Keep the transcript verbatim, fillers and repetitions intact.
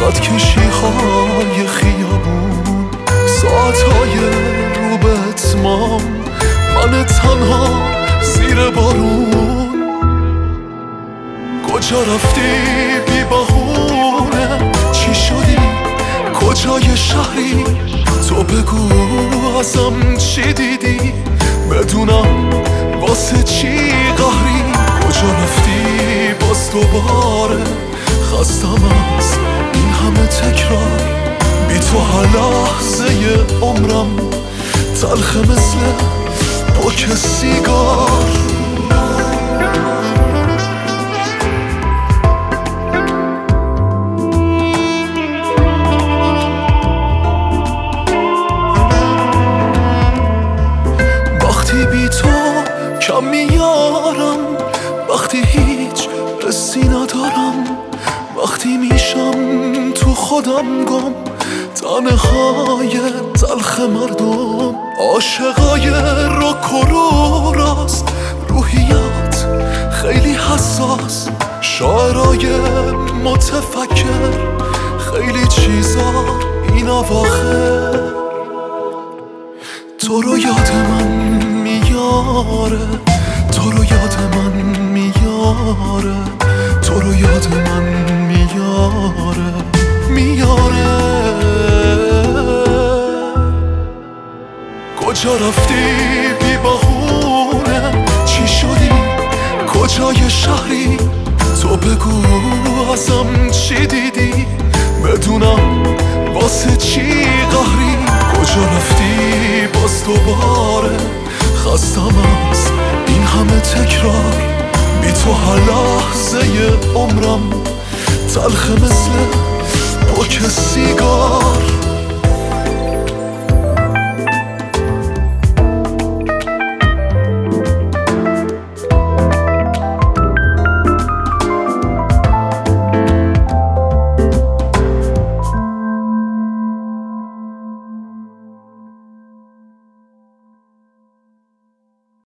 خط کشی های خیابون، ساعت های رو به اتمام، من تنها زیر بارون. کجا رفتی بی بهونه؟ چی شدی؟ کجای شهری؟ تو بگو ازم چی دیدی؟ بدونم واسه چی قهری. کجا رفتی باز دوباره؟ خستم از این همه تکرار، بی تو هر لحظه عمرم تلخ مثل پاک سیگار. وقتی بی تو کم میارم، وقتی هیچ حسی ندارم، وقتی میشم تو خودم گم، تنهای تلخ مردم. عاشقای روک و رو راست، روحیات خیلی حساس، شاعرای متفکر، خیلی چیزا این اواخر. تو رو یاد من میاره، تو رو یاد من میاره، تو رو یاد من میاره میاره. کجا رفتی بی بهونه؟ چی شدی؟ کجای شهری؟ تو بگو ازم چی دیدی؟ بدونم واسه چی قهری. کجا رفتی باز دوباره؟ خستم از این همه تکرار، بی تو هر لحظه عمرم تلخ مثل